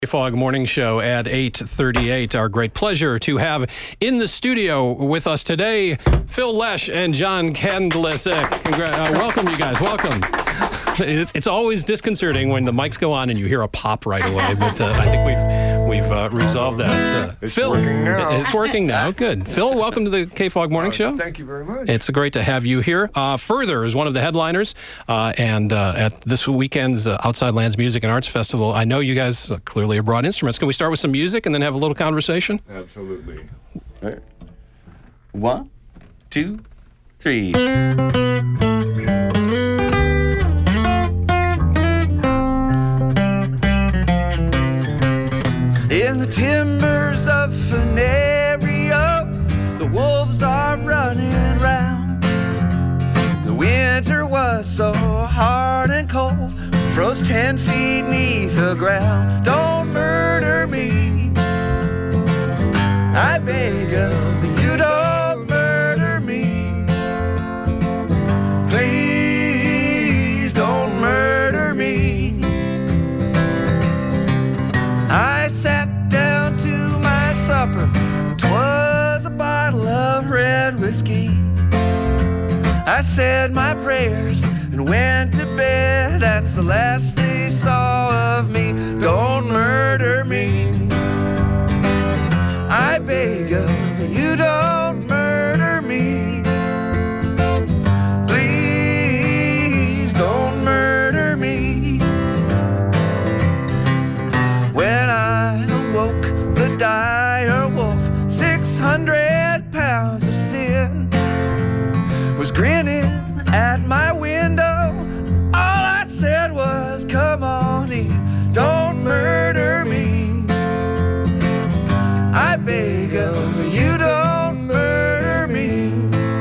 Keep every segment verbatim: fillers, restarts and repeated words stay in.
Fog Morning Show at eight thirty-eight. Our great pleasure to have in the studio with us today, Phil Lesh and John Kandlisek. Congra- uh, welcome, you guys. Welcome. It's, it's always disconcerting when the mics go on and you hear a pop right away, but uh, I think we've we've uh, resolved that. Uh, it's Phil, working now. It's working now. Good. Phil, welcome to the K-Fog Morning uh, Show. Thank you very much. It's great to have you here. Uh, Further is one of the headliners, uh, and uh, at this weekend's uh, Outside Lands Music and Arts Festival. I know you guys uh, clearly have brought instruments. Can we start with some music and then have a little conversation? Absolutely. One, two, three. In the timbers of Venerio, the wolves are running round. The winter was so hard and cold, froze ten feet neath the ground. Don't murder me, I beg of you, don't murder me. Please don't murder me. I sat down to my supper, 'twas a bottle of red whiskey. I said my prayers and went to bed, that's the last they saw of me. Don't murder me, I beg of you, don't murder me. Please don't murder me. When I awoke, the dire wolf, six hundred pounds of sin, was grinning at my window. All I said was, come on in, don't murder me. I beg of you, don't murder me.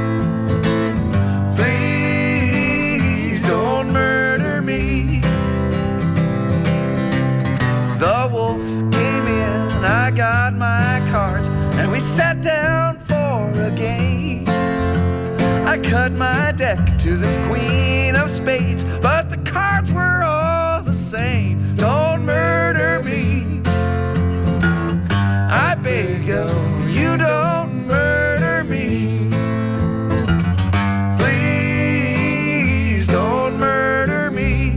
Please don't murder me. The wolf came in, I got my cards, and we sat down for a game. I cut my deck to the queen of spades, but the cards were all the same. Don't murder me, I beg of you, don't murder me. Please don't murder me.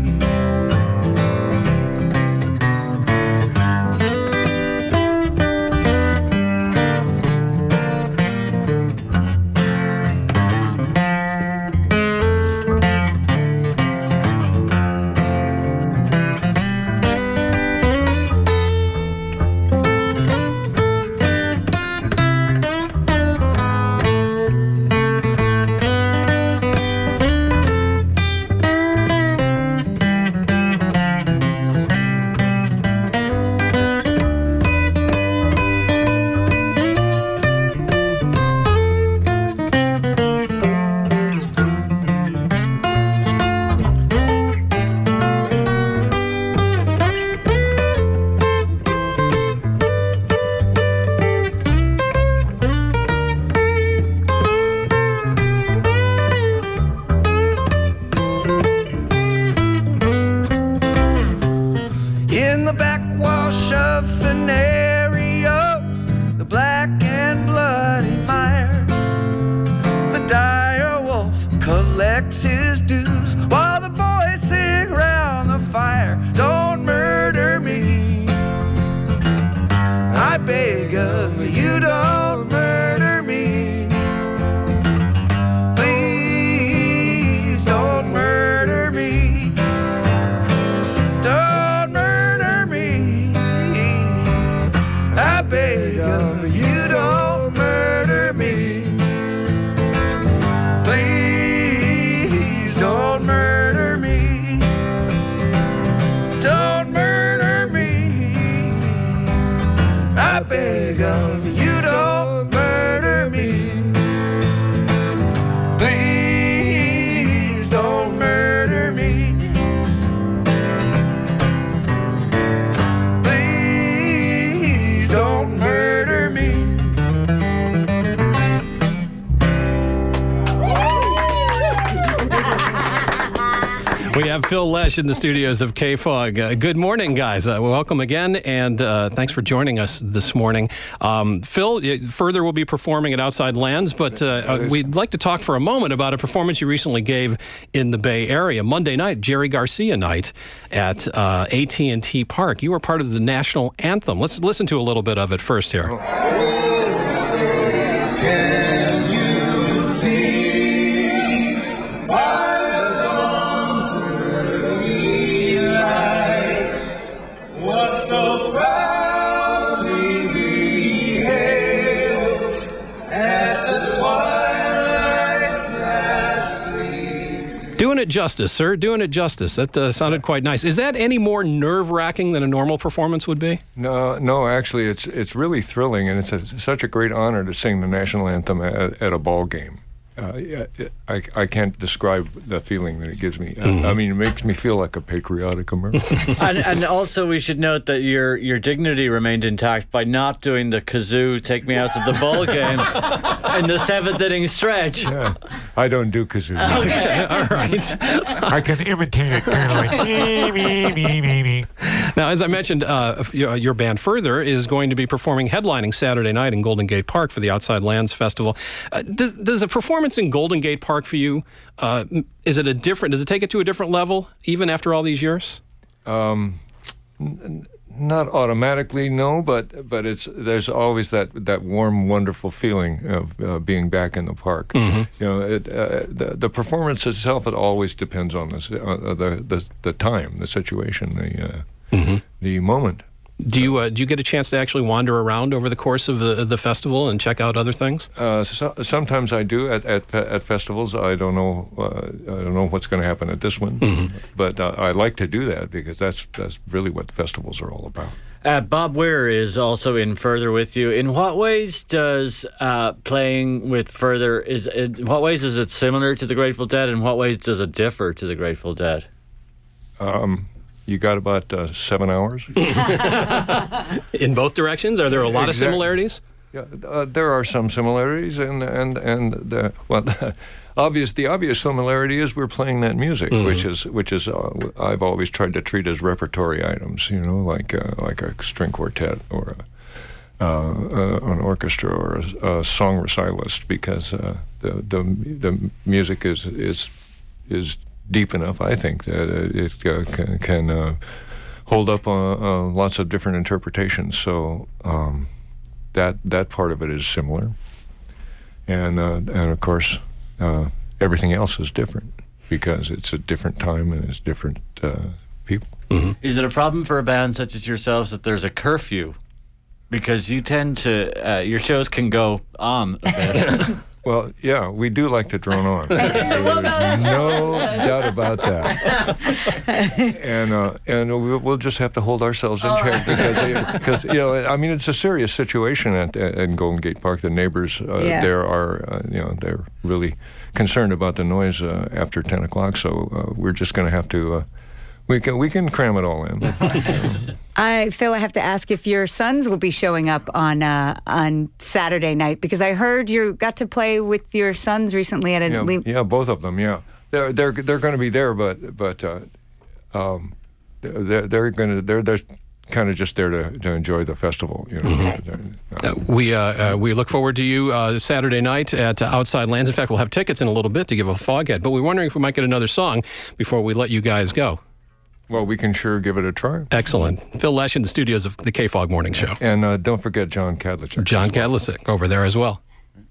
In the backwash of Venerio, the black and bloody mire, the dire wolf collects his dues while the boys sing round the fire. Don't murder me, I beg of you, don't murder me. Please don't murder me. Don't murder me, I beg of you, don't murder me. Please don't murder me. Don't murder me, I beg of you, don't murder me. Please don't murder me. Please don't murder me. We have Phil Lesh in the studios of K F O G. Uh, good morning, guys. Uh, welcome again, and uh, thanks for joining us this morning. Um, Phil, Further will be performing at Outside Lands, but uh, uh, we'd like to talk for a moment about a performance you recently gave in the Bay Area. Monday night, Jerry Garcia night at uh, A T and T Park. You were part of the national anthem. Let's listen to a little bit of it first here. Can you see by the dawn's early light what so proudly we hailed at the twilight's last gleam? Doing it justice, sir. Doing it justice. That uh, sounded quite nice. Is that any more nerve-wracking than a normal performance would be? No, no. Actually, it's it's really thrilling, and it's a, such a great honor to sing the national anthem at, at a ball game. Uh, I, I can't describe the feeling that it gives me. Mm-hmm. I mean, it makes me feel like a patriotic American. and, and also, we should note that your your dignity remained intact by not doing the kazoo "Take Me Out to the Ball Game" in the seventh inning stretch. Yeah, I don't do kazoo. Okay, all right. I can imitate it kind of like. Now, as I mentioned, uh, your band Further is going to be performing headlining Saturday night in Golden Gate Park for the Outside Lands Festival. Uh, does, does a performance in Golden Gate Park for you, uh, is it a different, does it take it to a different level, even after all these years? Um, n- not automatically, no, but but it's there's always that, that warm, wonderful feeling of uh, being back in the park. Mm-hmm. You know, it, uh, the the performance itself, it always depends on this, uh, the, the the time, the situation, the uh, mm-hmm. the moment. Do you uh, do you get a chance to actually wander around over the course of the, the festival and check out other things? Uh, so, sometimes I do at, at at festivals. I don't know uh, I don't know what's going to happen at this one, mm-hmm. but uh, I like to do that because that's that's really what festivals are all about. Uh, Bob Weir is also in Further with you. In what ways does uh, playing with Further is in what ways is it similar to the Grateful Dead? And what ways does it differ to the Grateful Dead? Um. You got about uh, seven hours. In both directions? Are there a lot exactly. of similarities? Yeah, uh, there are some similarities, and and and the well, obvious the obvious similarity is we're playing that music, mm-hmm. which is which is uh, I've always tried to treat as repertory items, you know, like uh, like a string quartet or a, uh, uh, an orchestra or a, a song recitalist, because uh, the the the music is is is. deep enough, I think, that it uh, can, can uh, hold up uh, uh, lots of different interpretations. So um, that that part of it is similar, and uh, and of course uh, everything else is different because it's a different time and it's different uh, people. Mm-hmm. Is it a problem for a band such as yourselves that there's a curfew? Because you tend to uh, your shows can go on a bit. Well, yeah, we do like to drone on. There's no doubt about that. And uh, and we'll just have to hold ourselves in check because, because you know, I mean, it's a serious situation at, at Golden Gate Park. The neighbors uh, yeah. there are, uh, you know, they're really concerned about the noise uh, after ten o'clock. So uh, we're just going to have to. Uh, We can we can cram it all in. I Phil, I have to ask if your sons will be showing up on uh, on Saturday night, because I heard you got to play with your sons recently at a yeah, le- yeah both of them yeah they're they're they're going to be there, but but uh, um, they're they're going to they're they're kind of just there to, to enjoy the festival, you know. Mm-hmm. uh, we uh, uh, we look forward to you uh, Saturday night at uh, Outside Lands. In fact, we'll have tickets in a little bit to give a Foghead, but we're wondering if we might get another song before we let you guys go. Well, we can sure give it a try. Excellent. Phil Lesh in the studios of the K F O G Morning Show. And uh, don't forget John Kadlicek. John well. Kadlicek over there as well.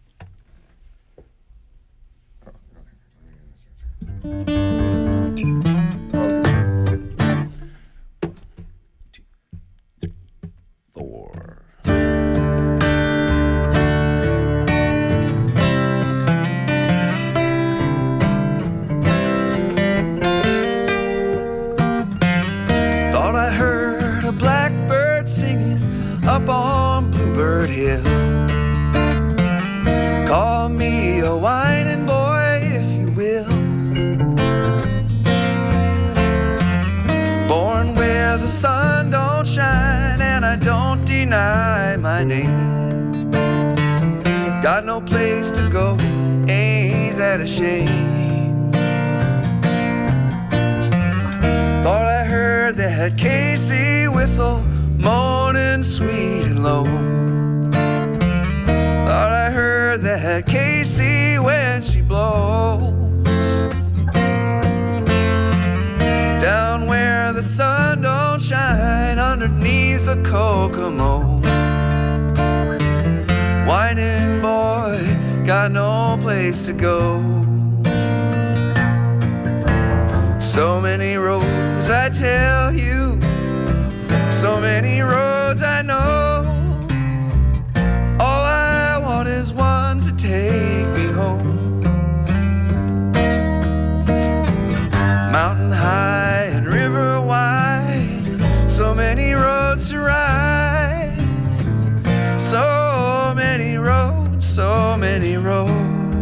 Up on Bluebird Hill, call me a whining boy if you will. Born where the sun don't shine and I don't deny my name. Got no place to go, ain't that a shame? heard that Casey whistle moaning sweet and low. Thought I heard that Casey when she blows. Down where the sun don't shine underneath the Kokomo. Whining boy, got no place to go. So many roads I tell you, so many roads I know. All I want is one to take me home. Mountain high and river wide, so many roads to ride. So many roads, so many roads.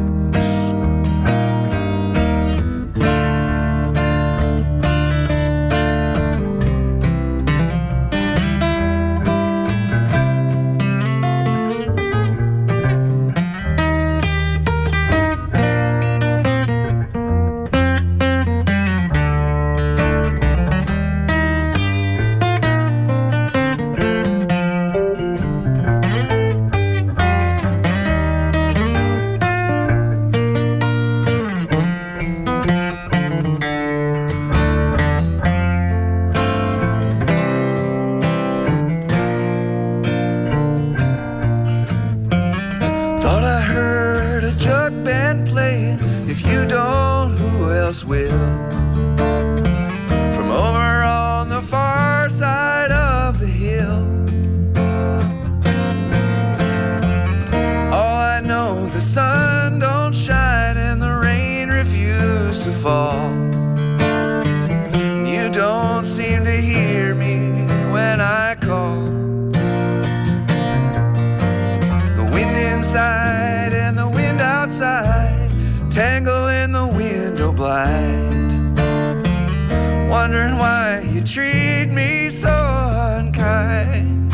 Wondering why you treat me so unkind.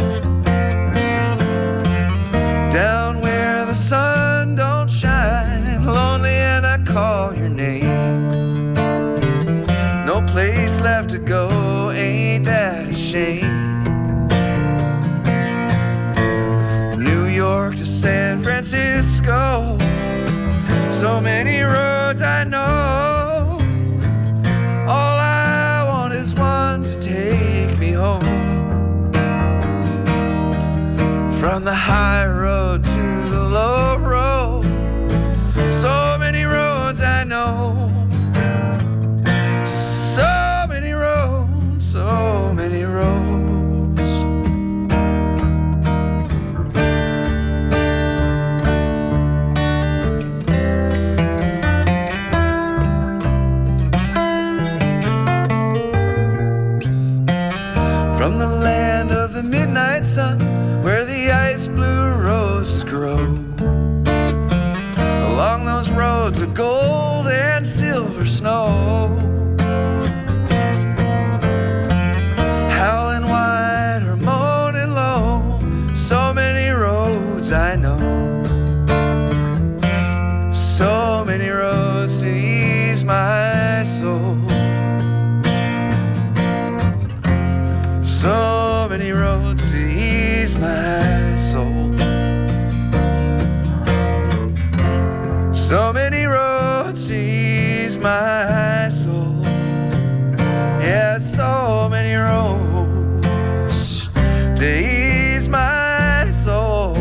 Down where the sun don't shine, lonely and I call your name. No place left to go, ain't that a shame? New York to San Francisco, so many roads I know. All I want is one to take me home. From the high road to the low road, so many roads I know. So many roads, so many roads. From the land of the midnight sun, where the ice blue roses grow, along those roads of gold and silver snow, howling wide or moaning low, so many roads I know. So many roads to ease my soul. So many roads to ease my soul. So many roads to ease my soul. Yeah, so many roads to ease my soul.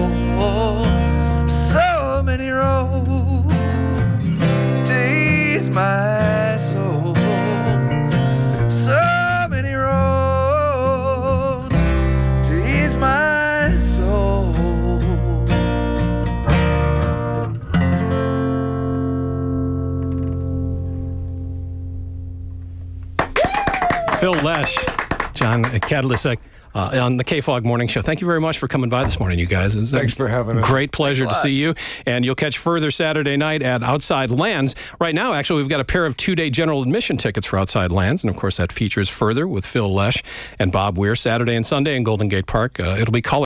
So many roads to ease my soul. So many roads to ease my soul. Phil Lesh, John Kadlecik, uh, on the K-Fog Morning Show. Thank you very much for coming by this morning, you guys. It's Thanks for having us. Great pleasure to see you. And you'll catch Further Saturday night at Outside Lands. Right now, actually, we've got a pair of two-day general admission tickets for Outside Lands. And, of course, that features Further with Phil Lesh and Bob Weir Saturday and Sunday in Golden Gate Park. Uh, it'll be color.